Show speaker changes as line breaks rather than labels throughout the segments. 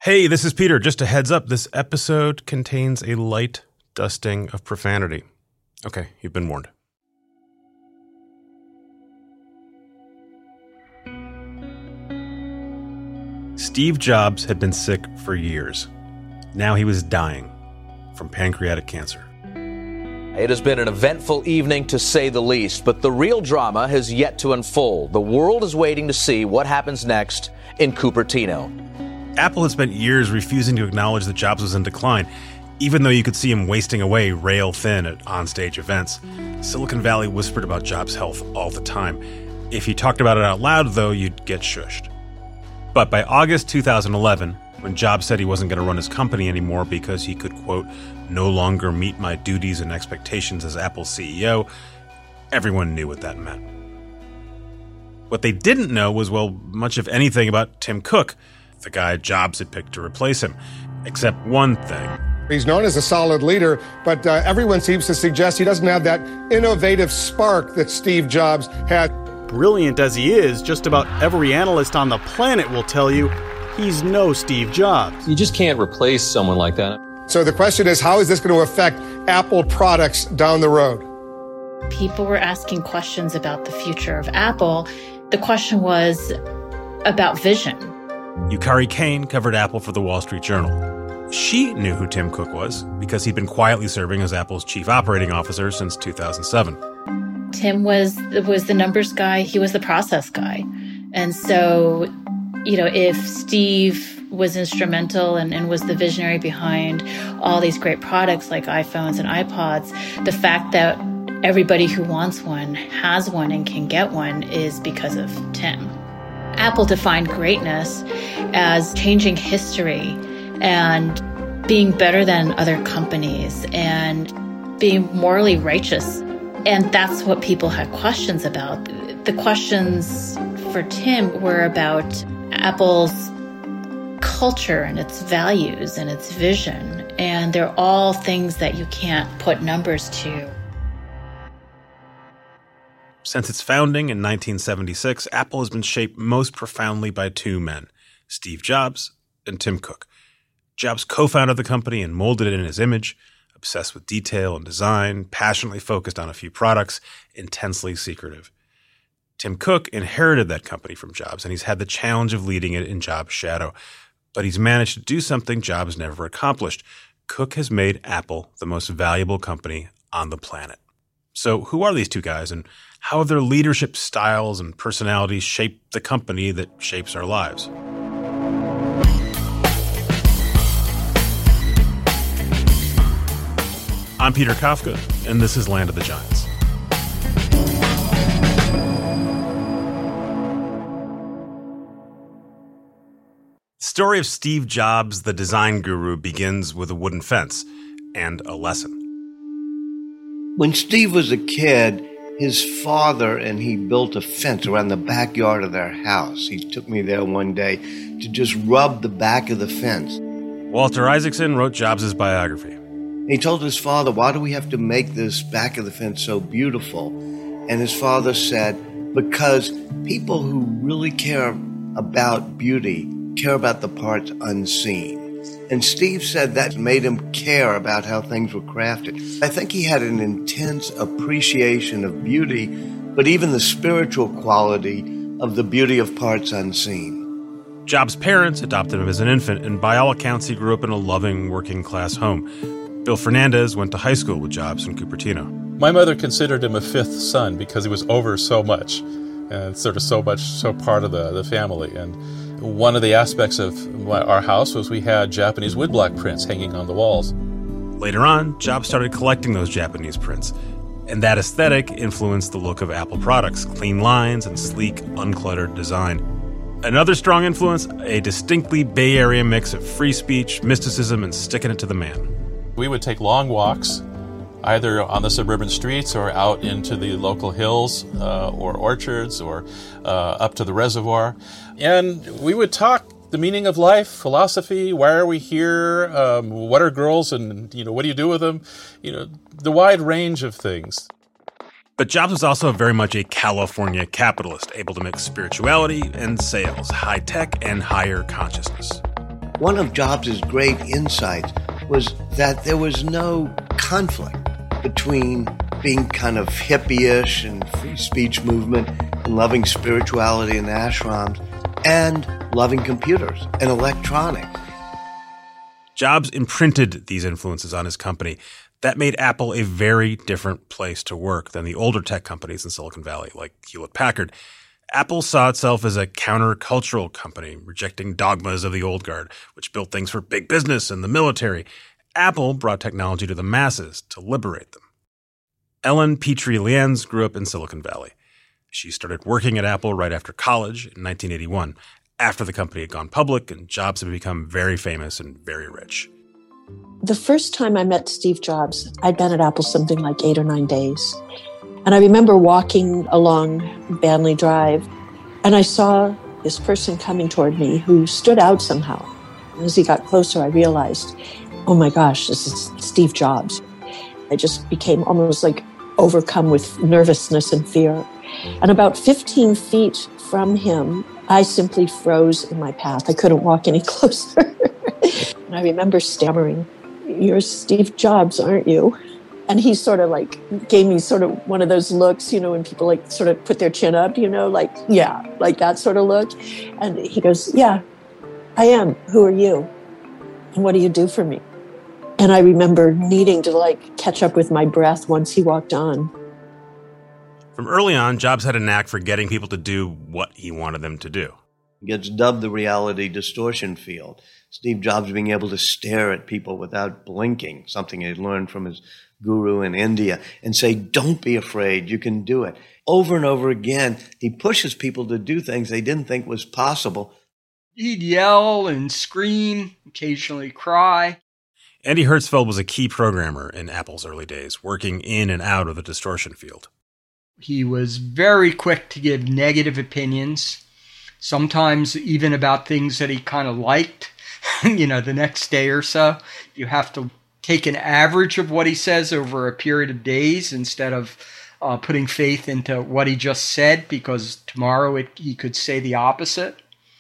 Hey, this is Peter. Just a heads up, this episode contains a light dusting of profanity. Okay, you've been warned. Steve Jobs had been sick for years. Now he was dying from pancreatic cancer.
It has been an eventful evening, to say the least, but the real drama has yet to unfold. The world is waiting to see what happens next in Cupertino.
Apple had spent years refusing to acknowledge that Jobs was in decline, even though you could see him wasting away rail thin at onstage events. Silicon Valley whispered about Jobs' health all the time. If he talked about it out loud, though, you'd get shushed. But by August 2011, when Jobs said he wasn't going to run his company anymore because he could, quote, no longer meet my duties and expectations as Apple's CEO, everyone knew what that meant. What they didn't know was, well, much of anything about Tim Cook, the guy Jobs had picked to replace him, except one thing.
He's known as a solid leader, but everyone seems to suggest he doesn't have that innovative spark that Steve Jobs had.
Brilliant as he is, just about every analyst on the planet will tell you he's no Steve Jobs.
You just can't replace someone like that.
So the question is, how is this going to affect Apple products down the road?
People were asking questions about the future of Apple. The question was about vision.
Yukari Kane covered Apple for the Wall Street Journal. She knew who Tim Cook was because he'd been quietly serving as Apple's chief operating officer since 2007.
Tim was the numbers guy. He was the process guy. And so, if Steve was instrumental and was the visionary behind all these great products like iPhones and iPods, the fact that everybody who wants one has one and can get one is because of Tim. Apple defined greatness as changing history and being better than other companies and being morally righteous. And that's what people had questions about. The questions for Tim were about Apple's culture and its values and its vision. And they're all things that you can't put numbers to.
Since its founding in 1976, Apple has been shaped most profoundly by two men, Steve Jobs and Tim Cook. Jobs co-founded the company and molded it in his image, obsessed with detail and design, passionately focused on a few products, intensely secretive. Tim Cook inherited that company from Jobs, and he's had the challenge of leading it in Jobs' shadow. But he's managed to do something Jobs never accomplished. Cook has made Apple the most valuable company on the planet. So who are these two guys, and how have their leadership styles and personalities shaped the company that shapes our lives? I'm Peter Kafka, and this is Land of the Giants. The story of Steve Jobs, the design guru, begins with a wooden fence and a lesson.
When Steve was a kid, his father and he built a fence around the backyard of their house. He took me there one day to just rub the back of the fence.
Walter Isaacson wrote Jobs' biography.
He told his father, why do we have to make this back of the fence so beautiful? And his father said, because people who really care about beauty care about the parts unseen. And Steve said that made him care about how things were crafted. I think he had an intense appreciation of beauty, but even the spiritual quality of the beauty of parts unseen.
Jobs' parents adopted him as an infant, and by all accounts, he grew up in a loving, working-class home. Bill Fernandez went to high school with Jobs in Cupertino.
My mother considered him a fifth son because he was over so much, and so part of the family. And one of the aspects of our house was we had Japanese woodblock prints hanging on the walls.
Later on, Jobs started collecting those Japanese prints, and that aesthetic influenced the look of Apple products, clean lines and sleek, uncluttered design. Another strong influence, a distinctly Bay Area mix of free speech, mysticism, and sticking it to the man.
We would take long walks, either on the suburban streets or out into the local hills or orchards or up to the reservoir. And we would talk the meaning of life, philosophy, why are we here, what are girls and, what do you do with them? The wide range of things.
But Jobs was also very much a California capitalist, able to mix spirituality and sales, high tech and higher consciousness.
One of Jobs' great insights was that there was no conflict between being kind of hippie-ish and free speech movement and loving spirituality and ashrams and loving computers and electronics.
Jobs imprinted these influences on his company. That made Apple a very different place to work than the older tech companies in Silicon Valley, like Hewlett-Packard. Apple saw itself as a countercultural company, rejecting dogmas of the old guard, which built things for big business and the military. Apple brought technology to the masses to liberate them. Ellen Petrie-Lienz grew up in Silicon Valley. She started working at Apple right after college in 1981, after the company had gone public and Jobs had become very famous and very rich.
The first time I met Steve Jobs, I'd been at Apple something like 8 or 9 days. And I remember walking along Banley Drive, and I saw this person coming toward me who stood out somehow. And as he got closer, I realized, oh my gosh, this is Steve Jobs. I just became almost like overcome with nervousness and fear. And about 15 feet from him, I simply froze in my path. I couldn't walk any closer. And I remember stammering, "You're Steve Jobs, aren't you?" And he sort of like gave me sort of one of those looks, when people like sort of put their chin up, like, yeah, like that sort of look. And he goes, "Yeah, I am. Who are you? And what do you do for me?" And I remember needing to like catch up with my breath once he walked on.
From early on, Jobs had a knack for getting people to do what he wanted them to do.
It gets dubbed the reality distortion field. Steve Jobs being able to stare at people without blinking, something he'd learned from his guru in India, and say, "Don't be afraid, you can do it." Over and over again, he pushes people to do things they didn't think was possible.
He'd yell and scream, occasionally cry.
Andy Hertzfeld was a key programmer in Apple's early days, working in and out of the distortion field.
He was very quick to give negative opinions, sometimes even about things that he kind of liked, the next day or so. You have to take an average of what he says over a period of days instead of putting faith into what he just said, because tomorrow he could say the opposite.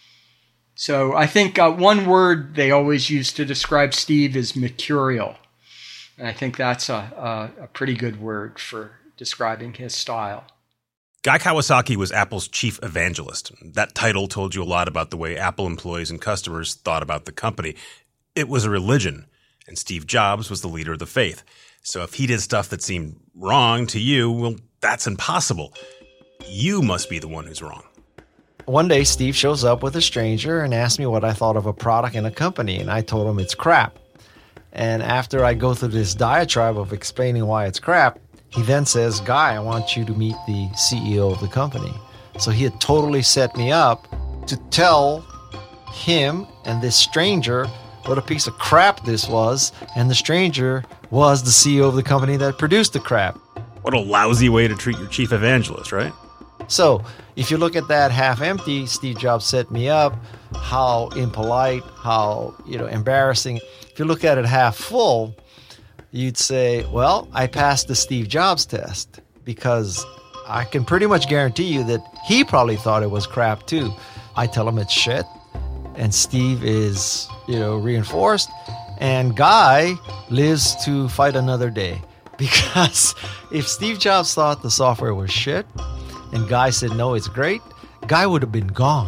So I think one word they always use to describe Steve is mercurial. And I think that's a pretty good word for describing his style.
Guy Kawasaki was Apple's chief evangelist. That title told you a lot about the way Apple employees and customers thought about the company. It was a religion, and Steve Jobs was the leader of the faith. So if he did stuff that seemed wrong to you, well, that's impossible. You must be the one who's wrong.
One day, Steve shows up with a stranger and asks me what I thought of a product in a company, and I told him it's crap. And after I go through this diatribe of explaining why it's crap, he then says, "Guy, I want you to meet the CEO of the company." So he had totally set me up to tell him and this stranger what a piece of crap this was, and the stranger was the CEO of the company that produced the crap.
What a lousy way to treat your chief evangelist, right?
So if you look at that half empty, Steve Jobs set me up, how impolite, how embarrassing. If you look at it half full, you'd say, well, I passed the Steve Jobs test, because I can pretty much guarantee you that he probably thought it was crap too. I tell him it's shit, and Steve is, reinforced, and Guy lives to fight another day. Because if Steve Jobs thought the software was shit, and Guy said, no, it's great, Guy would have been gone.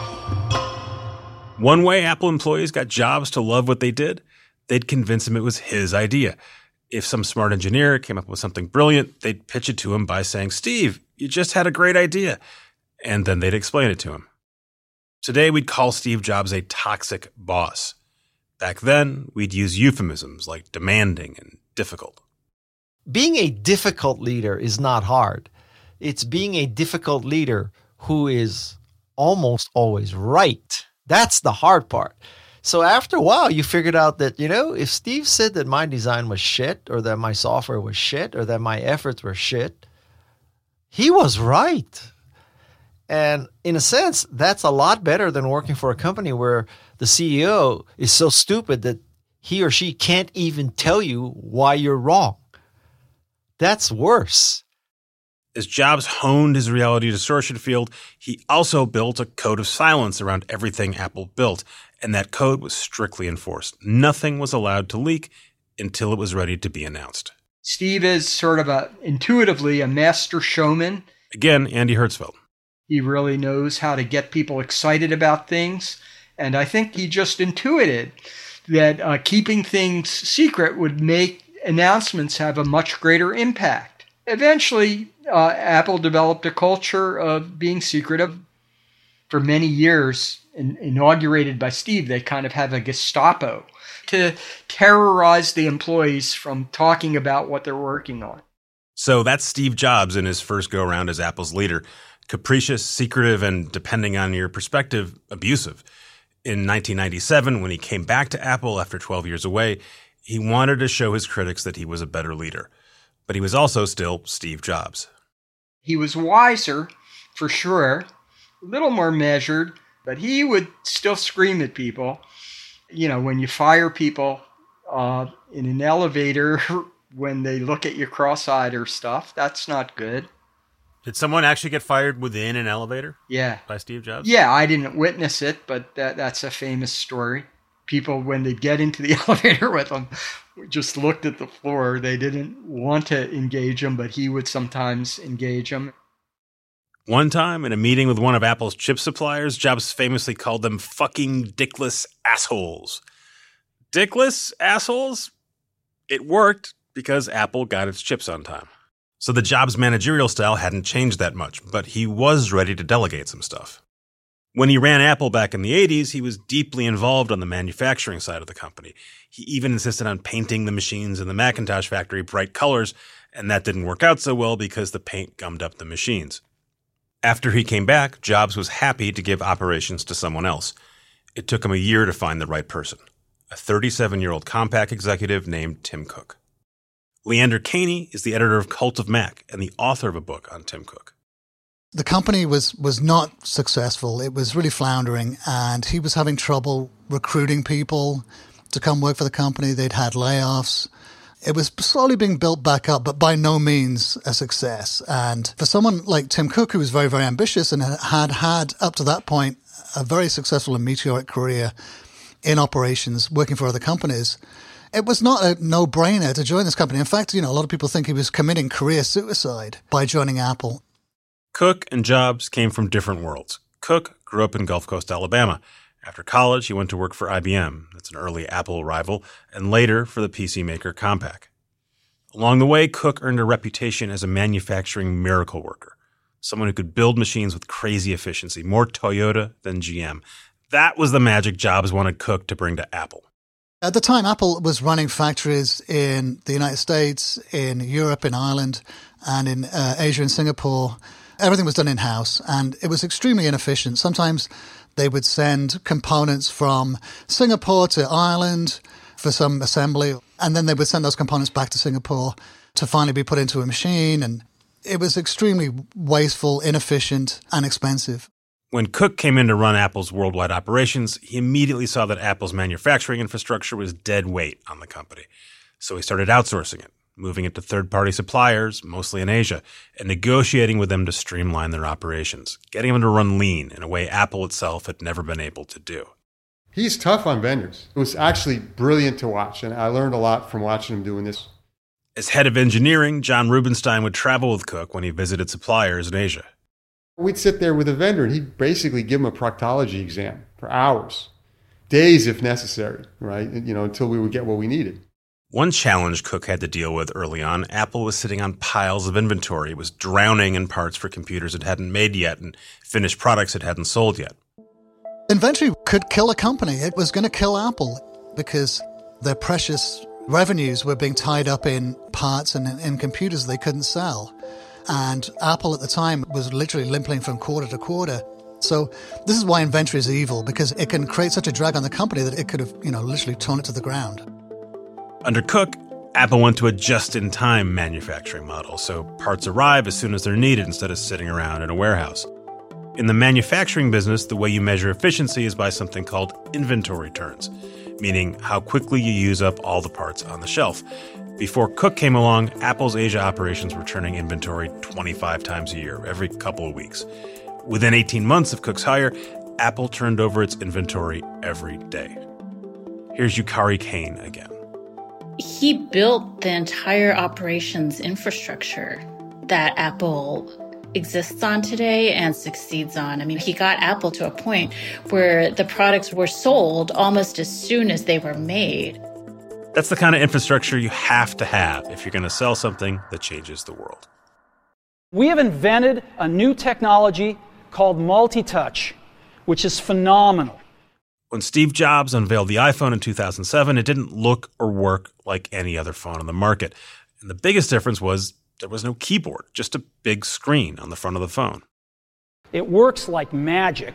One way Apple employees got Jobs to love what they did, they'd convince him it was his idea. If some smart engineer came up with something brilliant, they'd pitch it to him by saying, "Steve, you just had a great idea." And then they'd explain it to him. Today, we'd call Steve Jobs a toxic boss. Back then, we'd use euphemisms like demanding and difficult.
Being a difficult leader is not hard. It's being a difficult leader who is almost always right. That's the hard part. So after a while, you figured out that, if Steve said that my design was shit, or that my software was shit, or that my efforts were shit, he was right. And in a sense, that's a lot better than working for a company where the CEO is so stupid that he or she can't even tell you why you're wrong. That's worse.
As Jobs honed his reality distortion field, he also built a code of silence around everything Apple built, and that code was strictly enforced. Nothing was allowed to leak until it was ready to be announced.
Steve is sort of intuitively a master showman.
Again, Andy Hertzfeld.
He really knows how to get people excited about things, and I think he just intuited that keeping things secret would make announcements have a much greater impact. Eventually, Apple developed a culture of being secretive. For many years, inaugurated by Steve, they kind of have a Gestapo to terrorize the employees from talking about what they're working on.
So that's Steve Jobs in his first go-around as Apple's leader. Capricious, secretive, and, depending on your perspective, abusive. In 1997, when he came back to Apple after 12 years away, he wanted to show his critics that he was a better leader. But he was also still Steve Jobs.
He was wiser, for sure, a little more measured, but he would still scream at people. You know, when you fire people in an elevator when they look at you cross-eyed or stuff, that's not good.
Did someone actually get fired within an elevator?
Yeah.
By Steve Jobs?
Yeah, I didn't witness it, but that's a famous story. People, when they get into the elevator with him, just looked at the floor. They didn't want to engage him, but he would sometimes engage them.
One time, in a meeting with one of Apple's chip suppliers, Jobs famously called them fucking dickless assholes. Dickless assholes? It worked because Apple got its chips on time. So the Jobs managerial style hadn't changed that much, but he was ready to delegate some stuff. When he ran Apple back in the 80s, he was deeply involved on the manufacturing side of the company. He even insisted on painting the machines in the Macintosh factory bright colors, and that didn't work out so well because the paint gummed up the machines. After he came back, Jobs was happy to give operations to someone else. It took him a year to find the right person, a 37-year-old Compaq executive named Tim Cook. Leander Kahney is the editor of Cult of Mac and the author of a book on Tim Cook.
The company was not successful. It was really floundering, and he was having trouble recruiting people to come work for the company. They'd had layoffs. It was slowly being built back up, but by no means a success. And for someone like Tim Cook, who was very, very ambitious and had up to that point a very successful and meteoric career in operations, working for other companies, it was not a no-brainer to join this company. In fact, a lot of people think he was committing career suicide by joining Apple.
Cook and Jobs came from different worlds. Cook grew up in Gulf Coast, Alabama. After college, he went to work for IBM, that's an early Apple rival, and later for the PC maker Compaq. Along the way, Cook earned a reputation as a manufacturing miracle worker, someone who could build machines with crazy efficiency, more Toyota than GM. That was the magic Jobs wanted Cook to bring to Apple.
At the time, Apple was running factories in the United States, in Europe, in Ireland, and in Asia and Singapore. Everything was done in-house, and it was extremely inefficient. Sometimes they would send components from Singapore to Ireland for some assembly, and then they would send those components back to Singapore to finally be put into a machine. And it was extremely wasteful, inefficient, and expensive.
When Cook came in to run Apple's worldwide operations, he immediately saw that Apple's manufacturing infrastructure was dead weight on the company. So he started outsourcing it, moving it to third-party suppliers, mostly in Asia, and negotiating with them to streamline their operations, getting them to run lean in a way Apple itself had never been able to do.
He's tough on vendors. It was actually brilliant to watch, and I learned a lot from watching him doing this.
As head of engineering, John Rubinstein would travel with Cook when he visited suppliers in Asia.
We'd sit there with a vendor, and he'd basically give him a proctology exam for hours, days if necessary, right? Until we would get what we needed.
One challenge Cook had to deal with early on, Apple was sitting on piles of inventory. It was drowning in parts for computers it hadn't made yet and finished products it hadn't sold yet.
Inventory could kill a company. It was going to kill Apple because their precious revenues were being tied up in parts and in computers they couldn't sell. And Apple at the time was literally limping from quarter to quarter. So this is why inventory is evil, because it can create such a drag on the company that it could have, literally torn it to the ground.
Under Cook, Apple went to a just-in-time manufacturing model, so parts arrive as soon as they're needed instead of sitting around in a warehouse. In the manufacturing business, the way you measure efficiency is by something called inventory turns, meaning how quickly you use up all the parts on the shelf. Before Cook came along, Apple's Asia operations were turning inventory 25 times a year, every couple of weeks. Within 18 months of Cook's hire, Apple turned over its inventory every day. Here's Yukari Kane again.
He built the entire operations infrastructure that Apple exists on today and succeeds on. I mean, he got Apple to a point where the products were sold almost as soon as they were made.
That's the kind of infrastructure you have to have if you're going to sell something that changes the world.
We have invented a new technology called multi-touch, which is phenomenal.
When Steve Jobs unveiled the iPhone in 2007, it didn't look or work like any other phone on the market. And the biggest difference was there was no keyboard, just a big screen on the front of the phone.
It works like magic.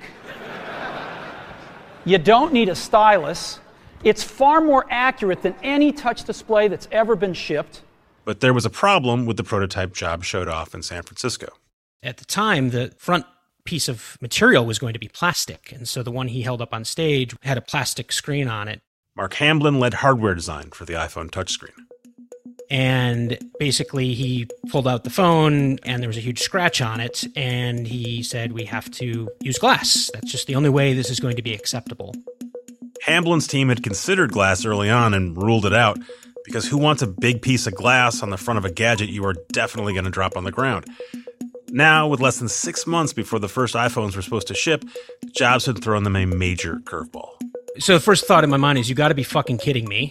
You don't need a stylus. It's far more accurate than any touch display that's ever been shipped.
But there was a problem with the prototype Jobs showed off in San Francisco.
At the time, the front piece of material was going to be plastic, and so the one he held up on stage had a plastic screen on it.
Mark Hamblin led hardware design for the iPhone touchscreen.
And basically he pulled out the phone and there was a huge scratch on it, and he said, we have to use glass. That's just the only way this is going to be acceptable.
Hamblin's team had considered glass early on and ruled it out, because who wants a big piece of glass on the front of a gadget you are definitely going to drop on the ground? Now, with less than 6 months before the first iPhones were supposed to ship, Jobs had thrown them a major curveball.
So the first thought in my mind is, you got to be fucking kidding me.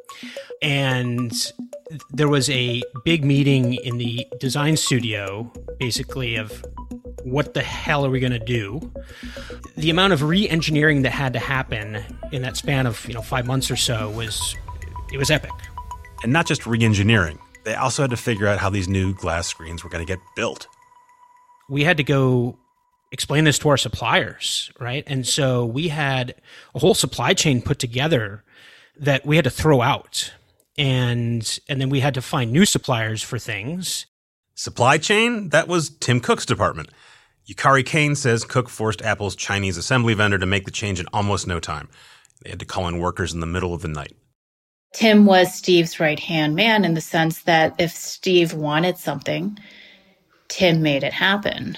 And there was a big meeting in the design studio, basically, of what the hell are we going to do? The amount of re-engineering that had to happen in that span of 5 months or so was epic.
And not just re-engineering. They also had to figure out how these new glass screens were going to get built.
We had to go explain this to our suppliers, right? And so we had a whole supply chain put together that we had to throw out. And then we had to find new suppliers for things.
Supply chain? That was Tim Cook's department. Yukari Kane says Cook forced Apple's Chinese assembly vendor to make the change in almost no time. They had to call in workers in the middle of the night.
Tim was Steve's right-hand man in the sense that if Steve wanted something, Tim made it happen.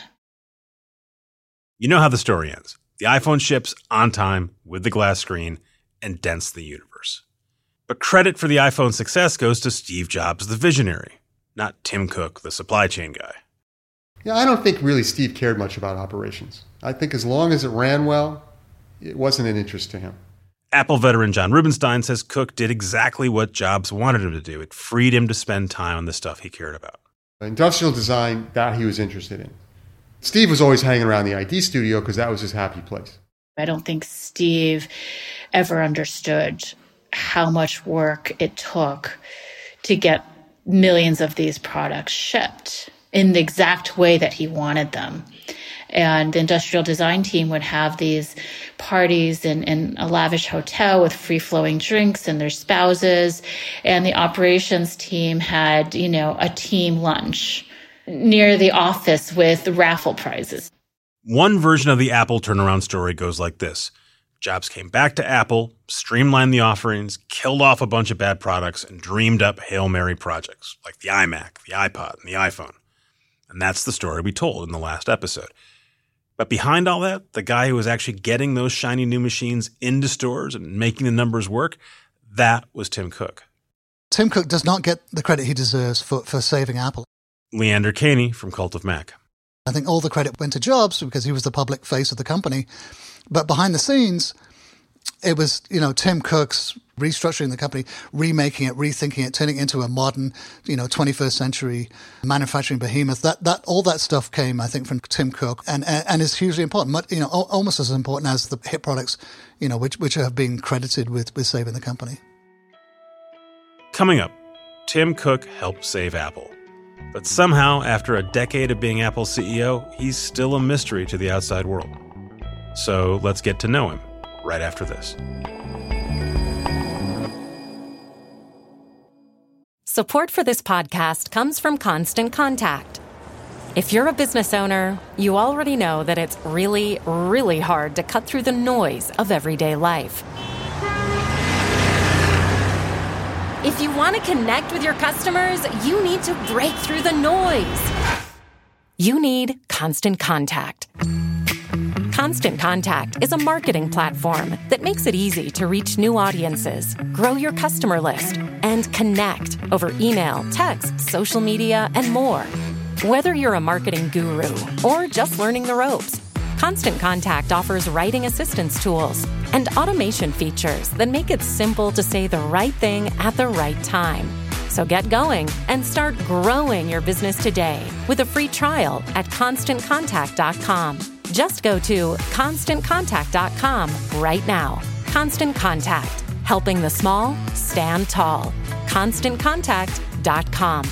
You know how the story ends. The iPhone ships on time with the glass screen and dents the universe. But credit for the iPhone's success goes to Steve Jobs, the visionary, not Tim Cook, the supply chain guy.
Yeah, I don't think really Steve cared much about operations. I think as long as it ran well, it wasn't an interest to him.
Apple veteran John Rubinstein says Cook did exactly what Jobs wanted him to do. It freed him to spend time on the stuff he cared about.
Industrial design, that he was interested in. Steve was always hanging around the ID studio because that was his happy place.
I don't think Steve ever understood how much work it took to get millions of these products shipped in the exact way that he wanted them. And the industrial design team would have these parties in a lavish hotel with free-flowing drinks and their spouses. And the operations team had, a team lunch near the office with raffle prizes.
One version of the Apple turnaround story goes like this. Jobs came back to Apple, streamlined the offerings, killed off a bunch of bad products, and dreamed up Hail Mary projects like the iMac, the iPod, and the iPhone. And that's the story we told in the last episode. But behind all that, the guy who was actually getting those shiny new machines into stores and making the numbers work, that was Tim Cook.
Tim Cook does not get the credit he deserves for saving Apple.
Leander Caney from Cult of Mac.
I think all the credit went to Jobs because he was the public face of the company. But behind the scenes, it was, Tim Cook's restructuring the company, remaking it, rethinking it, turning it into a modern, 21st century manufacturing behemoth. That all that stuff came, I think, from Tim Cook and is hugely important. Almost as important as the hit products, which have been credited with saving the company.
Coming up, Tim Cook helped save Apple. But somehow, after a decade of being Apple's CEO, he's still a mystery to the outside world. So let's get to know him right after this.
Support for this podcast comes from Constant Contact. If you're a business owner, you already know that it's really, really hard to cut through the noise of everyday life. If you want to connect with your customers, you need to break through the noise. You need Constant Contact. Constant Contact is a marketing platform that makes it easy to reach new audiences, grow your customer list, and connect over email, text, social media, and more. Whether you're a marketing guru or just learning the ropes, Constant Contact offers writing assistance tools and automation features that make it simple to say the right thing at the right time. So get going and start growing your business today with a free trial at ConstantContact.com. Just go to ConstantContact.com right now. Constant Contact, helping the small stand tall. ConstantContact.com.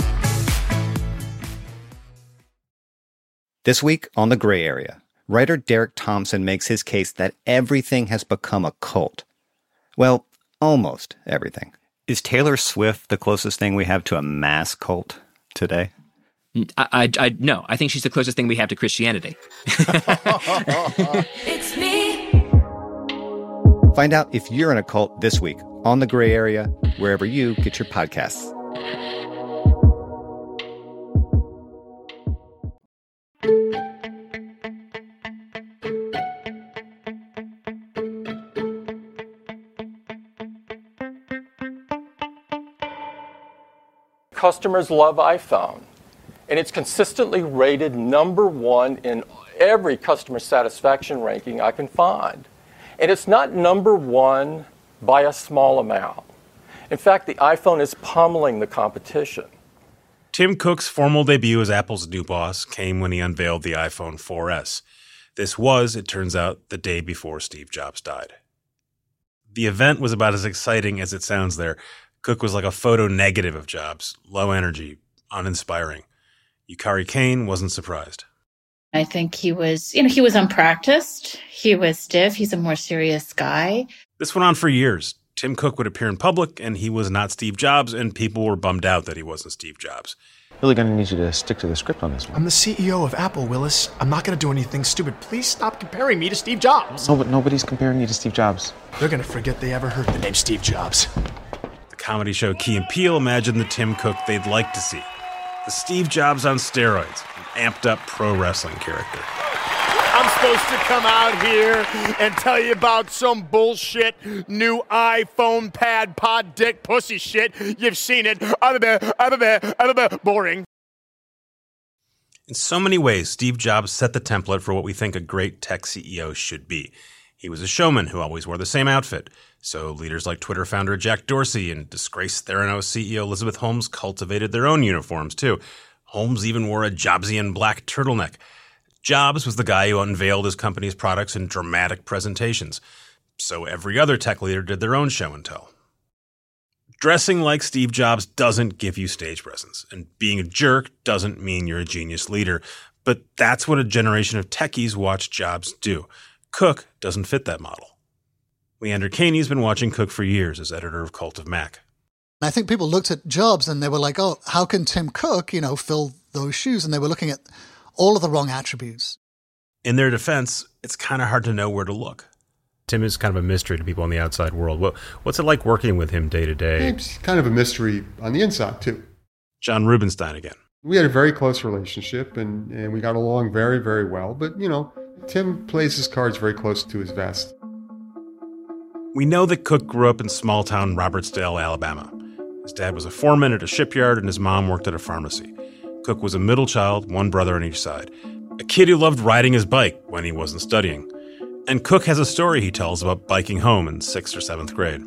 This week on The Gray Area, writer Derek Thompson makes his case that everything has become a cult. Well, almost everything. Is Taylor Swift the closest thing we have to a mass cult today?
No, I think she's the closest thing we have to Christianity.
It's me.
Find out if you're in a cult this week on The Gray Area, wherever you get your podcasts.
Customers love iPhone, and it's consistently rated #1 in every customer satisfaction ranking I can find. And it's not #1 by a small amount. In fact, the iPhone is pummeling the competition.
Tim Cook's formal debut as Apple's new boss came when he unveiled the iPhone 4S. This was, it turns out, the day before Steve Jobs died. The event was about as exciting as it sounds there. Cook was like a photo negative of Jobs, low energy, uninspiring. Yukari Kane wasn't surprised.
I think he was unpracticed. He was stiff. He's a more serious guy.
This went on for years. Tim Cook would appear in public, and he was not Steve Jobs, and people were bummed out that he wasn't Steve Jobs.
Really going to need you to stick to the script on this one.
I'm the CEO of Apple, Willis. I'm not going to do anything stupid. Please stop comparing me to Steve Jobs.
No, but nobody's comparing you to Steve Jobs.
They're going to forget they ever heard the name Steve Jobs.
The comedy show Key and Peele imagined the Tim Cook they'd like to see. The Steve Jobs on steroids, an amped-up pro wrestling character.
I'm supposed to come out here and tell you about some bullshit new iPhone pad pod dick pussy shit. You've seen it. Boring.
In so many ways, Steve Jobs set the template for what we think a great tech CEO should be. He was a showman who always wore the same outfit. So leaders like Twitter founder Jack Dorsey and disgraced Theranos CEO Elizabeth Holmes cultivated their own uniforms too. Holmes even wore a Jobsian black turtleneck. Jobs was the guy who unveiled his company's products in dramatic presentations. So every other tech leader did their own show and tell. Dressing like Steve Jobs doesn't give you stage presence, and being a jerk doesn't mean you're a genius leader. But that's what a generation of techies watched Jobs do. Cook doesn't fit that model. Leander Caney's been watching Cook for years as editor of Cult of Mac.
I think people looked at Jobs and they were like, oh, how can Tim Cook, fill those shoes? And they were looking at all of the wrong attributes.
In their defense, it's kind of hard to know where to look. Tim is kind of a mystery to people in the outside world. What's it like working with him day to day?
It's kind of a mystery on the inside, too.
John Rubinstein again.
We had a very close relationship, and we got along very, very well. But, Tim plays his cards very close to his vest.
We know that Cook grew up in small-town Robertsdale, Alabama. His dad was a foreman at a shipyard, and his mom worked at a pharmacy. Cook was a middle child, one brother on each side. A kid who loved riding his bike when he wasn't studying. And Cook has a story he tells about biking home in 6th or 7th grade.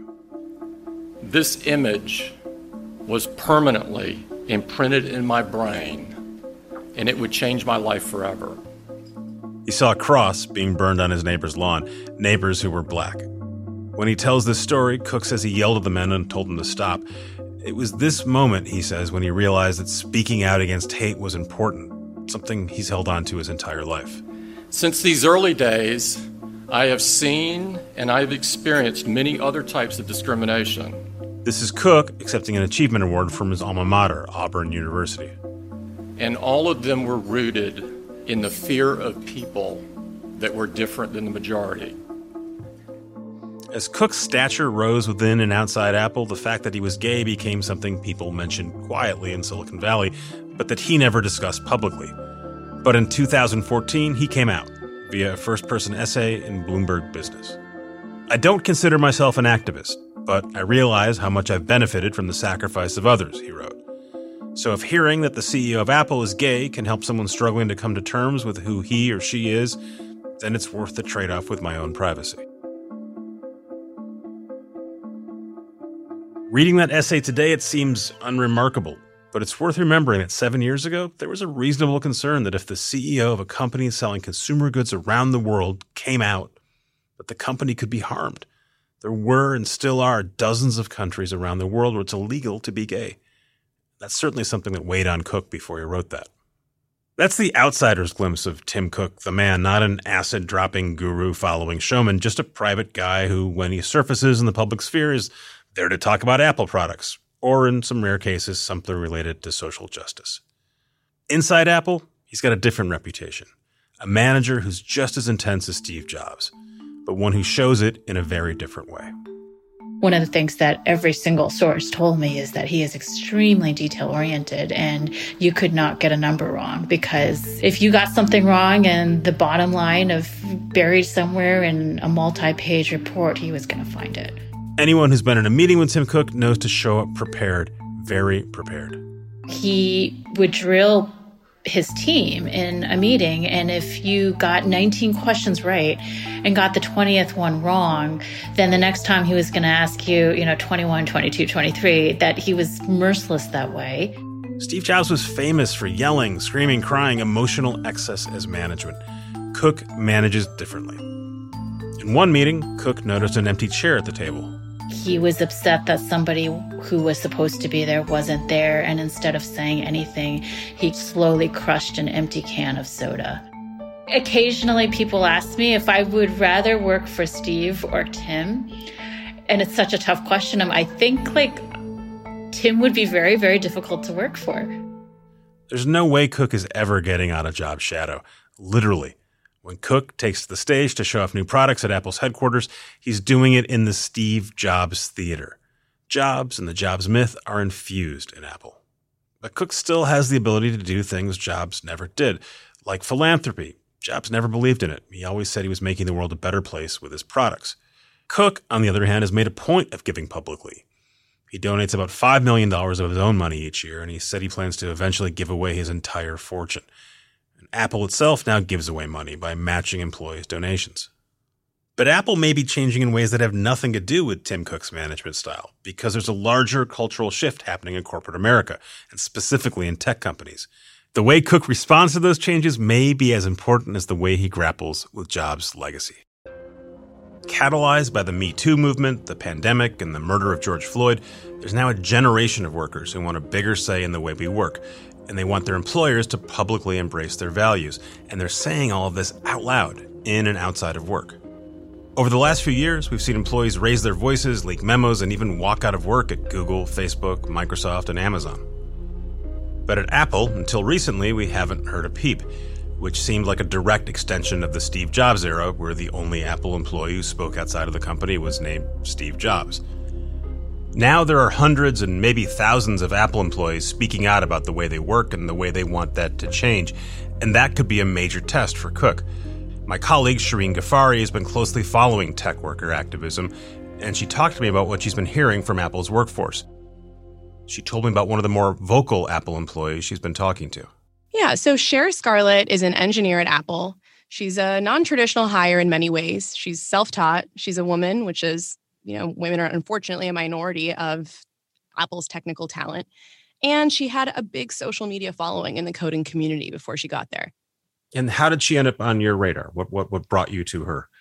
This image was permanently imprinted in my brain, and it would change my life forever.
He saw a cross being burned on his neighbor's lawn, neighbors who were black. When he tells this story, Cook says he yelled at the men and told them to stop. It was this moment, he says, when he realized that speaking out against hate was important, something he's held on to his entire life.
Since these early days, I have seen and I have experienced many other types of discrimination.
This is Cook accepting an achievement award from his alma mater, Auburn University.
And all of them were rooted in the fear of people that were different than the majority.
As Cook's stature rose within and outside Apple, the fact that he was gay became something people mentioned quietly in Silicon Valley, but that he never discussed publicly. But in 2014, he came out via a first-person essay in Bloomberg Business. I don't consider myself an activist, but I realize how much I've benefited from the sacrifice of others, he wrote. So if hearing that the CEO of Apple is gay can help someone struggling to come to terms with who he or she is, then it's worth the trade-off with my own privacy. Reading that essay today, it seems unremarkable, but it's worth remembering that 7 years ago, there was a reasonable concern that if the CEO of a company selling consumer goods around the world came out, that the company could be harmed. There were and still are dozens of countries around the world where it's illegal to be gay. That's certainly something that weighed on Cook before he wrote that. That's the outsider's glimpse of Tim Cook, the man, not an acid-dropping guru-following showman, just a private guy who, when he surfaces in the public sphere, is there to talk about Apple products, or in some rare cases, something related to social justice. Inside Apple, he's got a different reputation. A manager who's just as intense as Steve Jobs, but one who shows it in a very different way.
One of the things that every single source told me is that he is extremely detail-oriented, and you could not get a number wrong, because if you got something wrong and the bottom line of buried somewhere in a multi-page report, he was going to find it.
Anyone who's been in a meeting with Tim Cook knows to show up prepared, very prepared.
He would drill his team in a meeting, and if you got 19 questions right and got the 20th one wrong, then the next time he was going to ask you, 21, 22, 23, that he was merciless that way.
Steve Jobs was famous for yelling, screaming, crying, emotional excess as management. Cook manages differently. In one meeting, Cook noticed an empty chair at the table.
He was upset that somebody who was supposed to be there wasn't there, and instead of saying anything, he slowly crushed an empty can of soda. Occasionally, people ask me if I would rather work for Steve or Tim, and it's such a tough question. I think, Tim would be very, very difficult to work for.
There's no way Cook is ever getting out of Jobs' shadow, literally. When Cook takes to the stage to show off new products at Apple's headquarters, he's doing it in the Steve Jobs theater. Jobs and the Jobs myth are infused in Apple. But Cook still has the ability to do things Jobs never did, like philanthropy. Jobs never believed in it. He always said he was making the world a better place with his products. Cook, on the other hand, has made a point of giving publicly. He donates about $5 million of his own money each year, and he said he plans to eventually give away his entire fortune. Apple itself now gives away money by matching employees' donations. But Apple may be changing in ways that have nothing to do with Tim Cook's management style, because there's a larger cultural shift happening in corporate America, and specifically in tech companies. The way Cook responds to those changes may be as important as the way he grapples with Jobs' legacy. Catalyzed by the Me Too movement, the pandemic, and the murder of George Floyd, there's now a generation of workers who want a bigger say in the way we work, and they want their employers to publicly embrace their values. And they're saying all of this out loud, in and outside of work. Over the last few years, we've seen employees raise their voices, leak memos, and even walk out of work at Google, Facebook, Microsoft, and Amazon. But at Apple, until recently, we haven't heard a peep, which seemed like a direct extension of the Steve Jobs era, where the only Apple employee who spoke outside of the company was named Steve Jobs. Now there are hundreds and maybe thousands of Apple employees speaking out about the way they work and the way they want that to change, and that could be a major test for Cook. My colleague Shireen Ghaffari has been closely following tech worker activism, and she talked to me about what she's been hearing from Apple's workforce. She told me about one of the more vocal Apple employees she's been talking to.
Yeah, so Cher Scarlett is an engineer at Apple. She's a non-traditional hire in many ways. She's self-taught. She's a woman, which is, women are unfortunately a minority of Apple's technical talent. And she had a big social media following in the coding community before she got there.
And how did she end up on your radar? What brought you to her?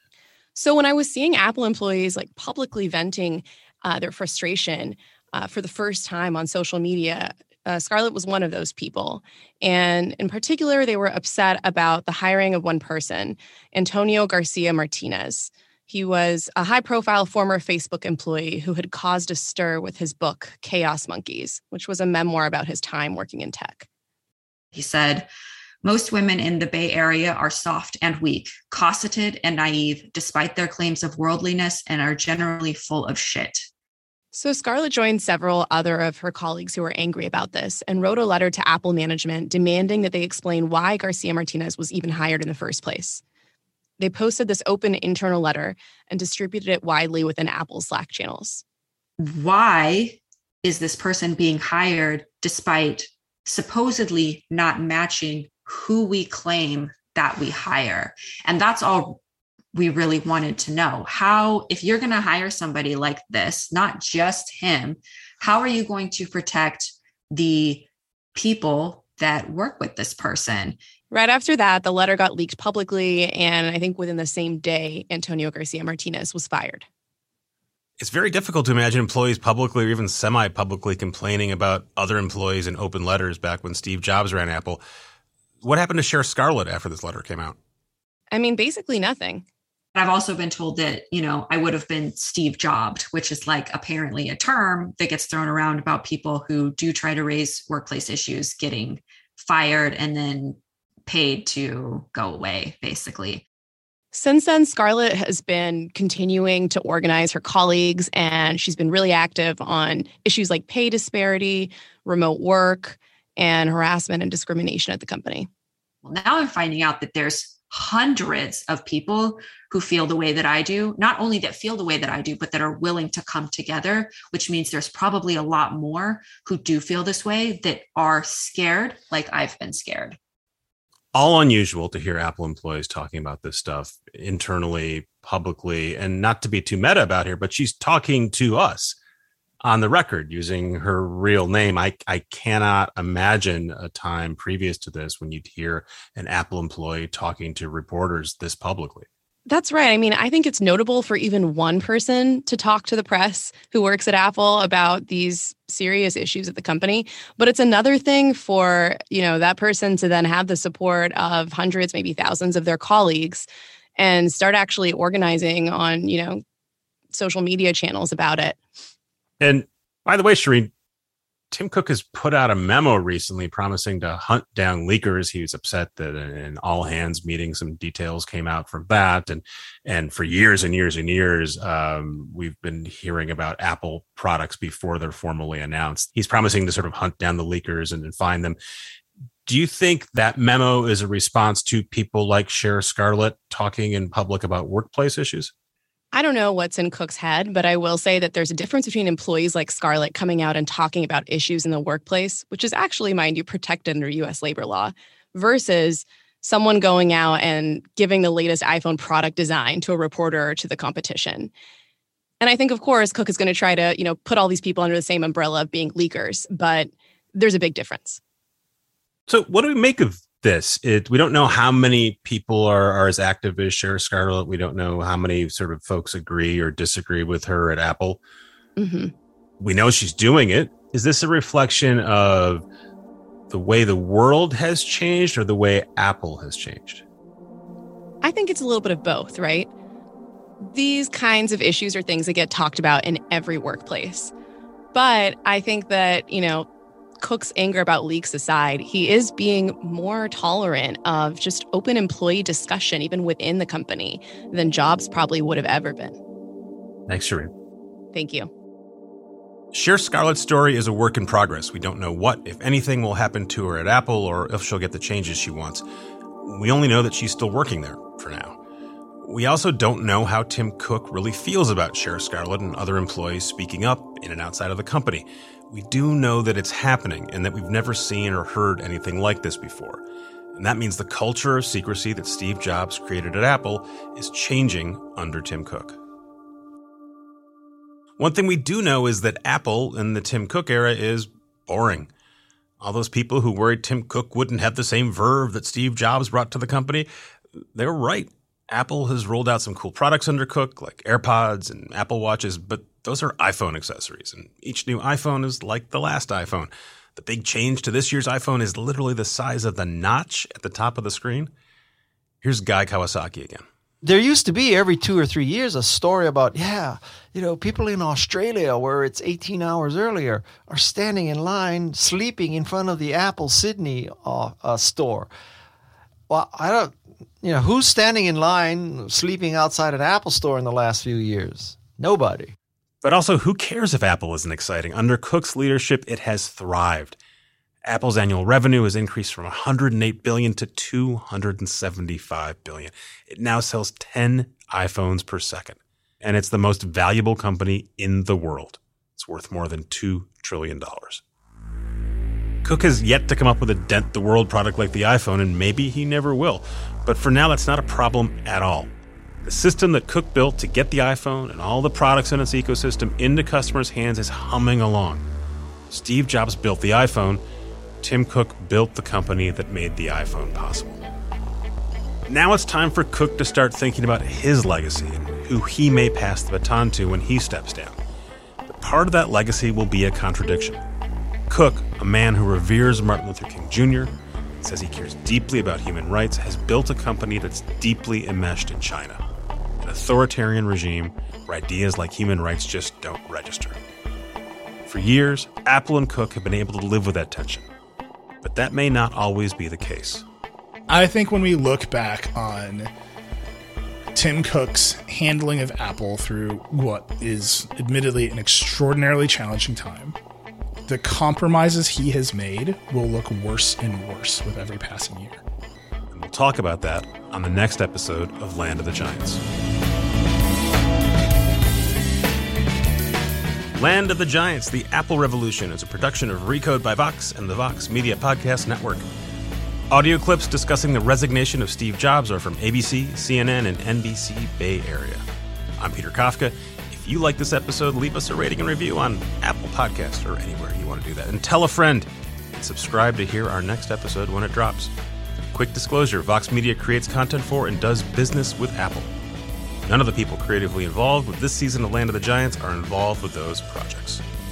So when I was seeing Apple employees publicly venting their frustration for the first time on social media, Scarlett was one of those people. And in particular, they were upset about the hiring of one person, Antonio Garcia Martinez. He was a high-profile former Facebook employee who had caused a stir with his book, Chaos Monkeys, which was a memoir about his time working in tech.
He said,
Most women in the Bay Area are soft and weak, cosseted and naive, despite their claims of worldliness, and are generally full of shit.
So Scarlett joined several other of her colleagues who were angry about this and wrote a letter to Apple management demanding that they explain why Garcia Martinez was even hired in the first place. They posted this open internal letter and distributed it widely within Apple's Slack channels.
Why is this person being hired despite supposedly not matching who we claim that we hire? And that's all we really wanted to know. How, if you're going to hire somebody like this, not just him, how are you going to protect the people that work with this person?
Right after that, the letter got leaked publicly, and I think within the same day, Antonio Garcia Martinez was fired.
It's very difficult to imagine employees publicly or even semi-publicly complaining about other employees in open letters back when Steve Jobs ran Apple. What happened to Cher Scarlett after this letter came out?
I mean, basically nothing.
I've also been told that, I would have been Steve Jobbed, which is like apparently a term that gets thrown around about people who do try to raise workplace issues getting fired and then paid to go away, basically.
Since then, Scarlett has been continuing to organize her colleagues, and she's been really active on issues like pay disparity, remote work, and harassment and discrimination at the company.
Well, now I'm finding out that there's hundreds of people who feel the way that I do, not only that feel the way that I do, but that are willing to come together, which means there's probably a lot more who do feel this way that are scared, like I've been scared.
All unusual to hear Apple employees talking about this stuff internally, publicly, and not to be too meta about here, but she's talking to us on the record using her real name. I cannot imagine a time previous to this when you'd hear an Apple employee talking to reporters this publicly.
That's right. I mean, I think it's notable for even one person to talk to the press who works at Apple about these serious issues at the company. But it's another thing for, that person to then have the support of hundreds, maybe thousands of their colleagues and start actually organizing on, social media channels about it.
And by the way, Shireen, Tim Cook has put out a memo recently promising to hunt down leakers. He was upset that in an all-hands meeting, some details came out from that. And for years and years and years, we've been hearing about Apple products before they're formally announced. He's promising to sort of hunt down the leakers and find them. Do you think that memo is a response to people like Cher Scarlett talking in public about workplace issues?
I don't know what's in Cook's head, but I will say that there's a difference between employees like Scarlett coming out and talking about issues in the workplace, which is actually, mind you, protected under U.S. labor law, versus someone going out and giving the latest iPhone product design to a reporter or to the competition. And I think, of course, Cook is going to try to, put all these people under the same umbrella of being leakers, but there's a big difference.
So what do we make of this? We don't know how many people are as active as Cher Scarlett. We don't know how many sort of folks agree or disagree with her at Apple.
Mm-hmm.
We know she's doing it. Is this a reflection of the way the world has changed or the way Apple has changed?
I think it's a little bit of both, right? These kinds of issues are things that get talked about in every workplace. But I think that, Cook's anger about leaks aside, he is being more tolerant of just open employee discussion, even within the company, than Jobs probably would have ever been.
Thanks, Shireen.
Thank you.
Cher Scarlett's story is a work in progress. We don't know what, if anything, will happen to her at Apple or if she'll get the changes she wants. We only know that she's still working there for now. We also don't know how Tim Cook really feels about Cher Scarlett and other employees speaking up in and outside of the company. We do know that it's happening and that we've never seen or heard anything like this before. And that means the culture of secrecy that Steve Jobs created at Apple is changing under Tim Cook. One thing we do know is that Apple in the Tim Cook era is boring. All those people who worried Tim Cook wouldn't have the same verve that Steve Jobs brought to the company, they were right. Apple has rolled out some cool products under Cook, like AirPods and Apple Watches, but those are iPhone accessories, and each new iPhone is like the last iPhone. The big change to this year's iPhone is literally the size of the notch at the top of the screen. Here's Guy Kawasaki again.
There used to be every 2 or 3 years a story about, people in Australia where it's 18 hours earlier are standing in line, sleeping in front of the Apple Sydney store. Well, I don't, who's standing in line, sleeping outside an Apple store in the last few years? Nobody.
But also, who cares if Apple isn't exciting? Under Cook's leadership, it has thrived. Apple's annual revenue has increased from $108 billion to $275 billion. It now sells 10 iPhones per second, and it's the most valuable company in the world. It's worth more than $2 trillion. Cook has yet to come up with a dent-the-world product like the iPhone, and maybe he never will. But for now, that's not a problem at all. The system that Cook built to get the iPhone and all the products in its ecosystem into customers' hands is humming along. Steve Jobs built the iPhone. Tim Cook built the company that made the iPhone possible. Now it's time for Cook to start thinking about his legacy and who he may pass the baton to when he steps down. But part of that legacy will be a contradiction. Cook, a man who reveres Martin Luther King Jr., says he cares deeply about human rights, has built a company that's deeply enmeshed in China, an authoritarian regime where ideas like human rights just don't register. For years, Apple and Cook have been able to live with that tension, but that may not always be the case.
I think when we look back on Tim Cook's handling of Apple through what is admittedly an extraordinarily challenging time, the compromises he has made will look worse and worse with every passing year.
And we'll talk about that on the next episode of Land of the Giants. Land of the Giants, the Apple Revolution, is a production of Recode by Vox and the Vox Media Podcast Network. Audio clips discussing the resignation of Steve Jobs are from ABC, CNN, and NBC Bay Area. I'm Peter Kafka. If you like this episode, leave us a rating and review on Apple Podcasts or anywhere you want to do that. And tell a friend. And subscribe to hear our next episode when it drops. Quick disclosure, Vox Media creates content for and does business with Apple. None of the people creatively involved with this season of Land of the Giants are involved with those projects.